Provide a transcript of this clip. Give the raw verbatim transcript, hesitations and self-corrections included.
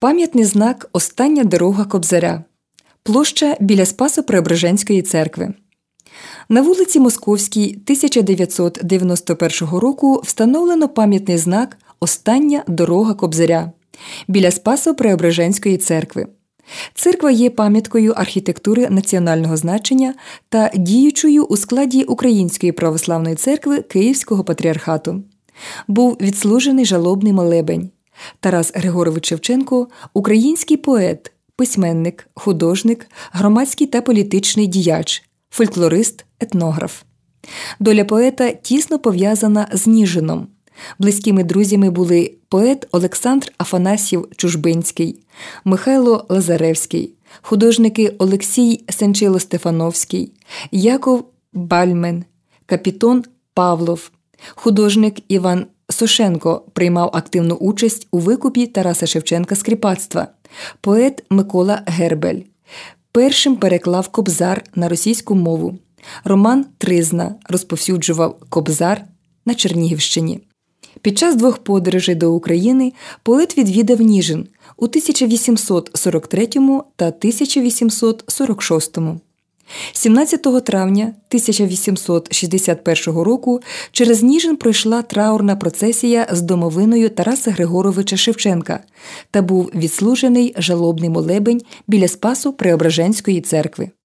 Пам'ятний знак «Остання дорога Кобзаря». Площа біля Спасо-Преображенської церкви. На вулиці Московській тисяча дев'ятсот дев'яносто першого року встановлено пам'ятний знак «Остання дорога Кобзаря» біля Спасо-Преображенської церкви. Церква є пам'яткою архітектури національного значення та діючою у складі Української православної церкви Київського патріархату. Був відслужений жалобний молебень. Тарас Григорович Шевченко – український поет, письменник, художник, громадський та політичний діяч, фольклорист, етнограф. Доля поета тісно пов'язана з Ніжином. Близькими друзями були поет Олександр Афанасьєв Чужбинський, Михайло Лазаревський, художники Олексій Сенчило-Стефановський, Яков Бальмен, Капітон Павлов. Художник Іван Сошенко приймав активну участь у викупі Тараса Шевченка з кріпацтва. Поет Микола Гербель першим переклав «Кобзар» на російську мову. Роман Тризна розповсюджував «Кобзар» на Чернігівщині. Під час двох подорожей до України поет відвідав Ніжин у тисяча вісімсот сорок третьому та тисяча вісімсот сорок шостому. сімнадцятого травня тисяча вісімсот шістдесят першого року через Ніжин пройшла траурна процесія з домовиною Тараса Григоровича Шевченка та був відслужений жалобний молебень біля Спасо-Преображенської церкви.